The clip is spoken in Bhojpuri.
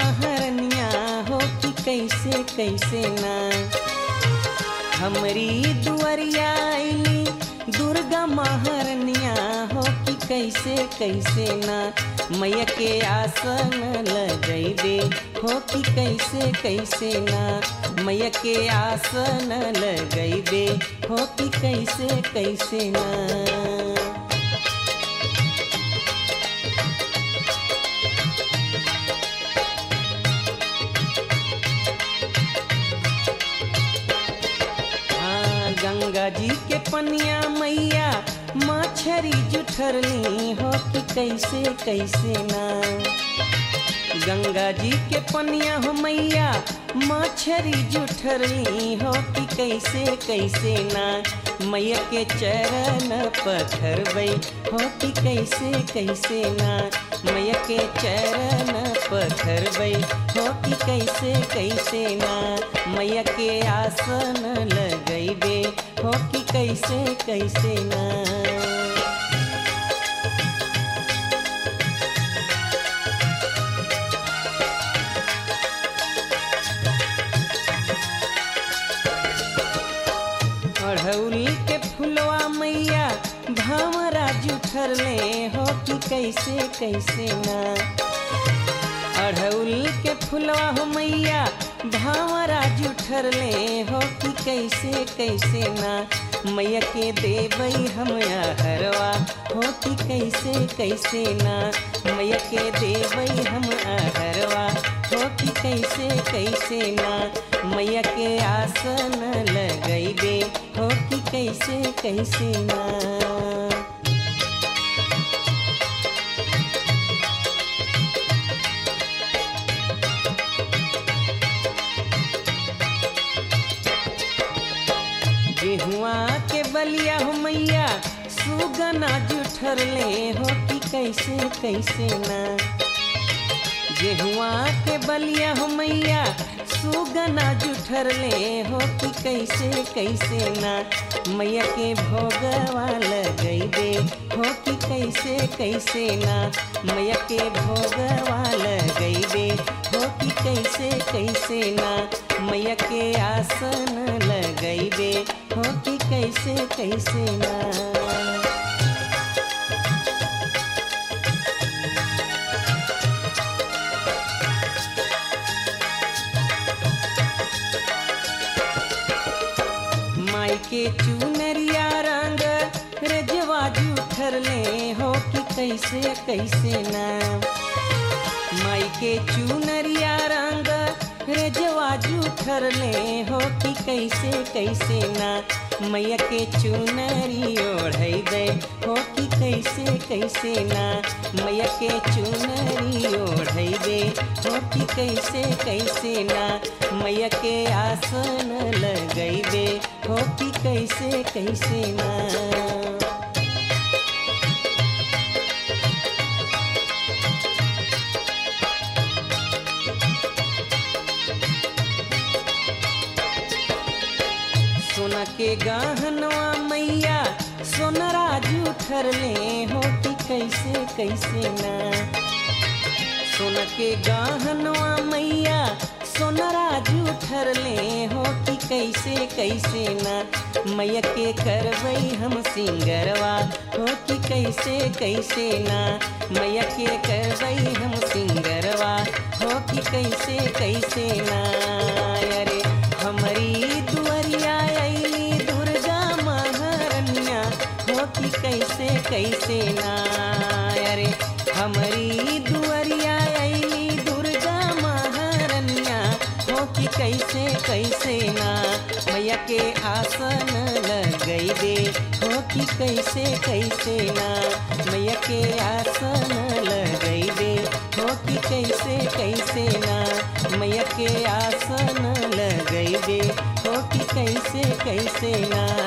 महारनिया हो कि कैसे कैसे ना। हमरी दुआरिया आईली दुर्गा महारनिया हो कि कैसे कैसे ना। मैया के आसन लगैबे हो कि कैसे कैसे ना। मैया के आसन लगैबे हो कि कैसे कैसे ना। गंगा जी के पनिया मैया मछरी जुठरली हो कि कैसे कैसे ना। गंगा जी के पनिया हो मैया मछरी जुठरली हो कि कैसे कैसे ना। मैया के चरण पथरबै हो कि कैसे कैसे ना। मैया के चरण पथरबै हो कि कैसे कैसे ना। मैया के आसन लगैबे हो कि कैसे कैसे ना। अड़हुल के फुलवा मैया भंवरा जुठरले हो कि कैसे कैसे ना। अड़हुल के फुलवा हो मैया भंवरा जुठरले हो कि कैसे कैसे ना। मैया के देबै हम हरवा हो कि कैसे कैसे ना। मैया के देबै हम हरवा हो कि कैसे कैसे ना। मैया के आसन लगैबे हो कि कैसे कैसे ना। गेहुआ के बलिया हो मैया सुगना जुठरले हो कि कैसे कैसे ना। गेहुआ के बलिया हो मैया सुगना जुठरले हो कि कैसे कैसे ना। मैया के भोगवा लगैबे हो कि कैसे कैसे ना। मैया के भोगवा लगैबे हो कि कैसे कैसे ना। मैया के आसन लगैबे हो कि कैसे कैसे ना। माई के चुनरिया रंग रजवा जुठरले हो कि कैसे कैसे ना। माई के चुनरिया रंग रजवा जुठरले हो कि कैसे कैसे ना। मैया के चुनरी ओढ़ैबे हो कि कैसे कैसे ना। मैया के चुनरी ओढ़ैबे हो कि कैसे कैसे ना। मैया के आसन लगैबे हो कि कैसे कैसे ना। सोना के गहनवा मैया सोनरा जुठरले हो कि कैसे कैसे ना। सोना के गहनवा मैया सोनरा जुठरले हो कि कैसे कैसे ना। मैया के करबै हम सिंगरवा हो कि कैसे कैसे ना। मैया के करबै हम सिंगरवा हो कि कैसे कैसे ना। अरे हमारी दुआरिया आईली दुर्गा महारनिया हो कि कैसे कैसे ना। अरे हमारी दुआरिया आईली दुर्गा महारनिया हो कि कैसे कैसे ना। मैया के आसन लगैबे हो कि कैसे कैसे ना। मैया के आसन लगैबे हो कि कैसे कैसे ना। मैया के आसन लगैबे हो कि कैसे कैसे ना।